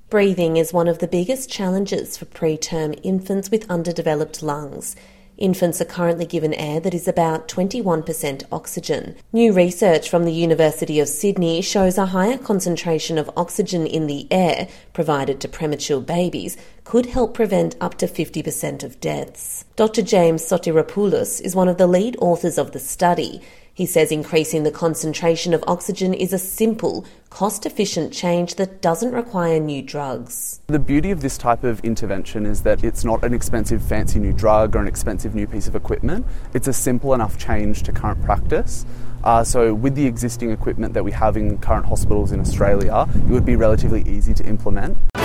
Breathing is one of the biggest challenges for preterm infants with underdeveloped lungs. Infants are currently given air that is about 21% oxygen. New research from the University of Sydney shows a higher concentration of oxygen in the air provided to premature babies could help prevent up to 50% of deaths. Dr. James Sotiropoulos is one of the lead authors of the study. He says increasing the concentration of oxygen is a simple, cost-efficient change that doesn't require new drugs. The beauty of this type of intervention is that it's not an expensive fancy new drug or an expensive new piece of equipment. It's a simple enough change to current practice. So with the existing equipment that we have in current hospitals in Australia, it would be relatively easy to implement.